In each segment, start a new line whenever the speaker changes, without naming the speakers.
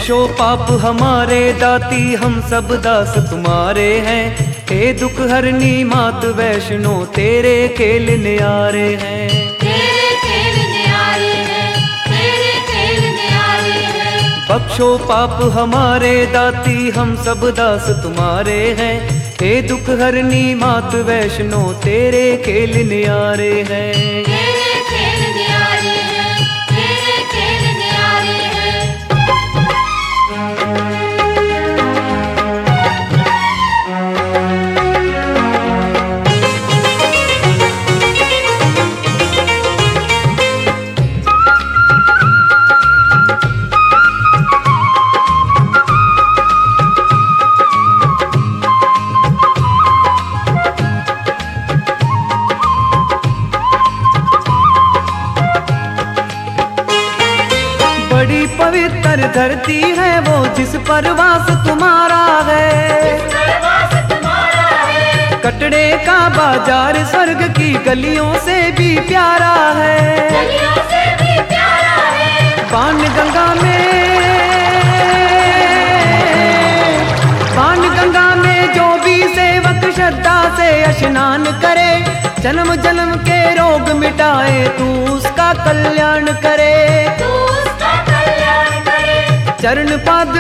बख्शो पाप हमारे दाती, हम सब दास तुम्हारे हैं। हे दुख हरनी मात वैष्णो, तेरे खेल न्यारे हैं।
तेरे खेल न्यारे हैं, तेरे खेल न्यारे हैं।
बख्शो पाप हमारे दाती, हम सब दास तुम्हारे हैं। हे दुख हरनी मात वैष्णो, तेरे खेल न्यारे हैं।
तेरे खेल न्यारे हैं, तेरे खेल न्यारे हैं।
बड़ी पवित्र धरती है वो, जिस पर वास तुम्हारा है।
परवास तुम्हारा है,
कटड़े का बाजार स्वर्ग की गलियों से भी प्यारा है।
गलियों से भी प्यारा है।
पान गंगा में जो भी सेवक श्रद्धा से स्नान करे, जन्म जन्म के रोग मिटाए, तू उसका कल्याण करे।
तू उसका कल्याण करे।
चरण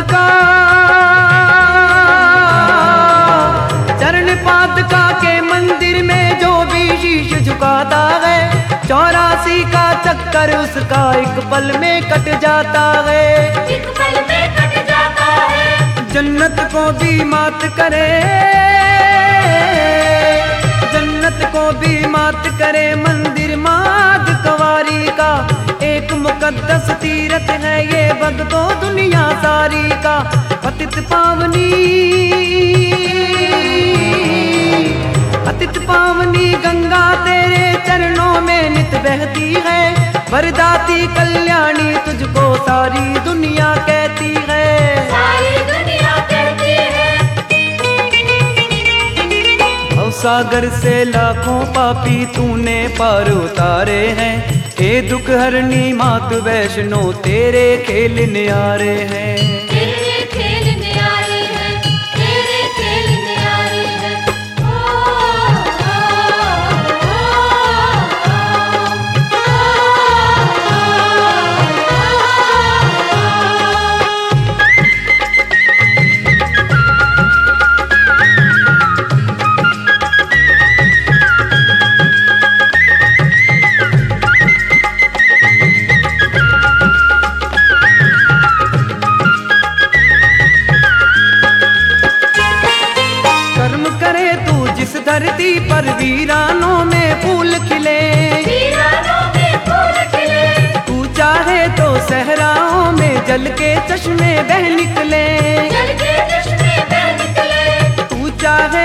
पादुका के मंदिर में जो भी शीश झुकाता है, 84 का चक्कर उसका एक पल में कट जाता है।
एक पल में कट जाता है।
जन्नत को भी मात करे, जन्नत को भी मात करे मंदिर माद कवारी का। एक मुकद्दस तीरथ है ये भक्तों दुनिया सारी का। पतित पावनी गंगा तेरे चरणों में नित बहती है। वरदाती कल्याणी तुझको सारी दुनिया कहती है।
सारी दुनिया कहती है।
सागर से लाखों पापी तूने पार उतारे हैं। हे दुख हरनी मात वैष्णो, तेरे खेल न्यारे हैं।
तेरे खेल न्यारे हैं, तेरे खेल न्यारे हैं।
धरती पर वीरानों में फूल खिले,
वीरानों में फूल खिले।
तू चाहे तो सहराओं में जल के चश्मे बह निकले।
जल के चश्मे बह निकले।
तू चाहे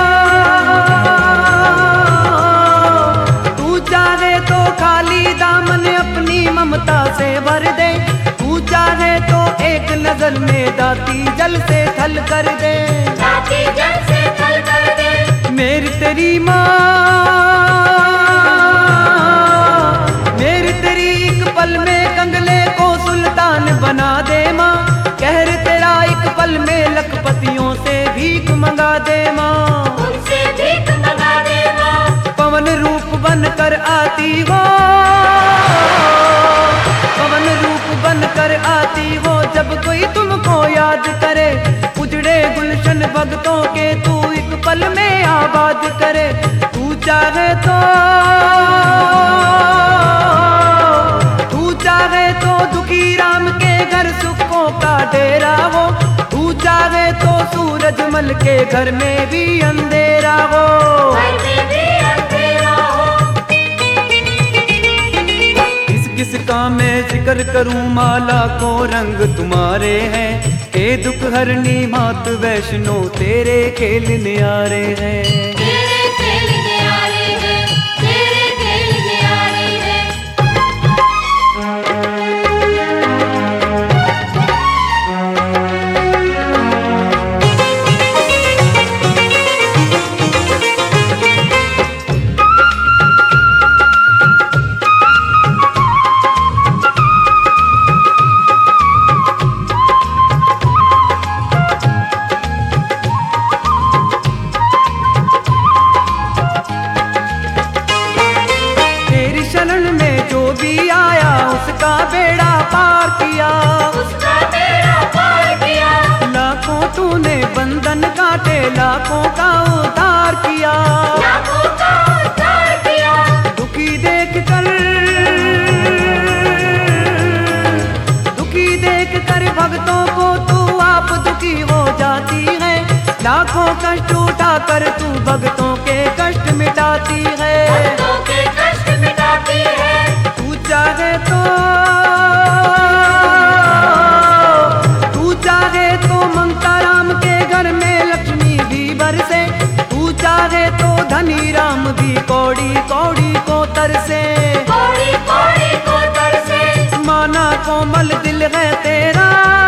तो खाली दामन अपनी ममता से भर दे। तू चाहे तो एक नजर में दाती जल से थल कर दे।
दाती जल से थल कर दे।
मेरी तेरी माँ, मेरी तेरी एक पल में कंगले को सुल्तान बना दे माँ। कहर तेरा एक पल में लखपतियों से भीख मंगा दे माँ।
उनसे भीख मंगा दे माँ।
पवन रूप बनकर आती हो, पवन रूप बनकर आती हो। जब कोई तुमको याद करे, उजड़े गुलशन भक्तों के तू एक पल में आबाद करे। तू चाहे तो दुखी राम के घर सुखों का डेरा हो। तू चाहे तो सूरजमल के घर में भी अंधेरा हो।
घर में भी अंधेरा हो।
किस का मैं जिक्र करूं, माला को रंग तुम्हारे हैं। हे दुख हरनी मात वैष्णो, तेरे खेल न्यारे हैं।
तेरे खेल न्यारे हैं, तेरे खेल न्यारे हैं।
उसका बेड़ा पार किया,
उसका बेड़ा पार किया।
लाखों तूने बंधन काटे, लाखों का उद्धार किया,
लाखों का उद्धार किया।
दुखी देख कर भक्तों को तू आप दुखी हो जाती है, लाखों कष्ट उठा कर तू भक्तों के कष्ट मिटाती है,
भक्तों के कष्ट मिटाती है।
तू चाहे तो ममता राम के घर में लक्ष्मी भी बरसे, तू चाहे तो धनी राम भी कौड़ी कौड़ी को तरसे,
कौड़ी कौड़ी को तरसे।
माना कोमल दिल है तेरा,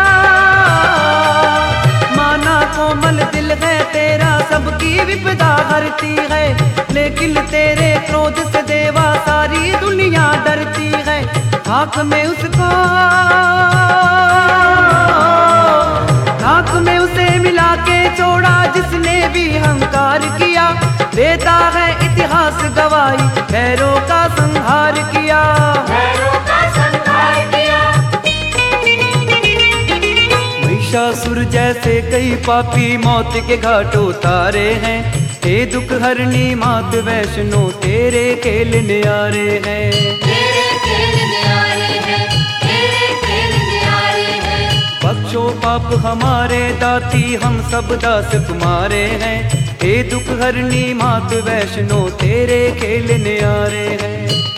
माना कोमल दिल है तेरा, सबकी विपदा हरती है, लेकिन तेरे क्रोध से देवा सारी दुनिया डरती है। आँख में उसको, आँख में उसे मिला के छोड़ा जिसने भी अहंकार किया, देता है इतिहास गवाही भैरों का संहार किया,
भैरों का संहार किया।
महिषासुर जैसे कई पापी मौत के घाट उतारे हैं, हे दुख हरनी मात वैष्णो तेरे खेल न्यारे हैं,
तेरे खेल न्यारे हैं, तेरे खेल न्यारे हैं।
बख्शो पाप हमारे दाती हम सब दास तुम्हारे हैं, हे दुख हरनी मात वैष्णो तेरे खेल न्यारे हैं।